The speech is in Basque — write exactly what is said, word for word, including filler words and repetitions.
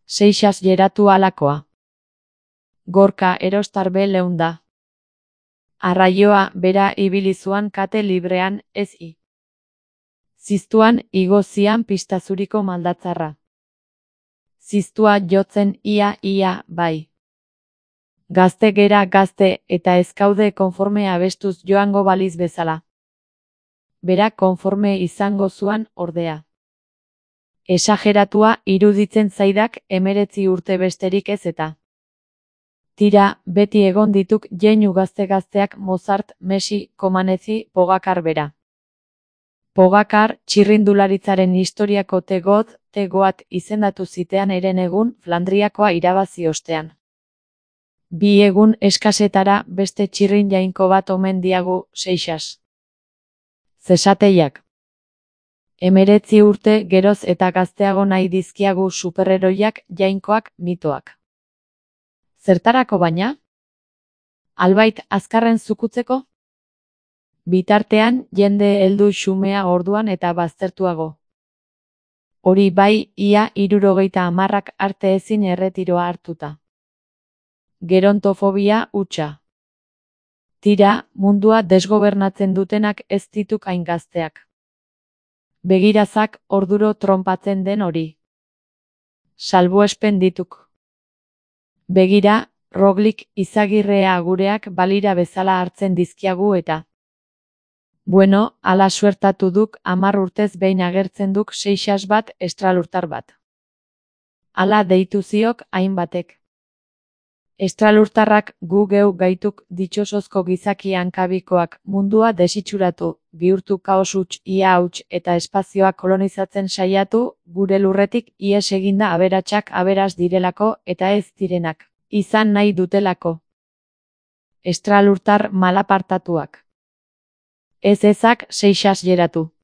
Seixas geratu alakoa. Gorka erostarbe leunda. Arraioa bera ibilizuan kate librean ez i. Ziztuan igo zian pistazuriko maldatzarra. Ziztua jotzen ia ia bai. Gazte gera gazte eta ezkaude konforme abestuz joango baliz bezala. Bera konforme izango zuan ordea. Esageratua iruditzen zaidak emeretzi urte besterik ez eta. Tira, beti egon dituk jeinu gazte-gazteak Mozart, Messi, Komanezi, Pogakar bera. Pogakar, txirrindularitzaren historiako tegot, tegoat izendatu zitean eren egun Flandriakoa irabazi ostean. Bi egun eskasetara beste txirrin jainko bat omen diagu Seixas. Zesateiak. Emeretzi urte geroz eta gazteago nahi dizkiagu superheroiak, jainkoak, mitoak. Zertarako baina? Albait azkarren zukutzeko? Bitartean jende heldu xumea orduan eta baztertuago. Hori bai, ia hirurogeita hamarrak arte ezin erretiroa hartuta. Gerontofobia hutsa. Tira, mundua desgobernatzen dutenak ez dituk hain gazteak. Begirazak orduro tronpatzen den hori. Salbuespen dituk. Begira, Roglik izagirrea gureak balira bezala hartzen dizkiagu eta. Bueno, ala suertatu duk hamar urtez behin agertzen duk Seixas bat estralurtar bat. Ala deitu ziok hainbatek. Estralurtarrak gu geu gaituk ditxosozko gizaki hankabikoak mundua desitxuratu, bihurtu kaos huts ia huts eta espazioa kolonizatzen saiatu, gure lurretik ihes eginda aberatsak aberas direlako eta ez direnak, izan nahi dutelako. Estralurtar malapartatuak. Ez ezak Seixas geratu.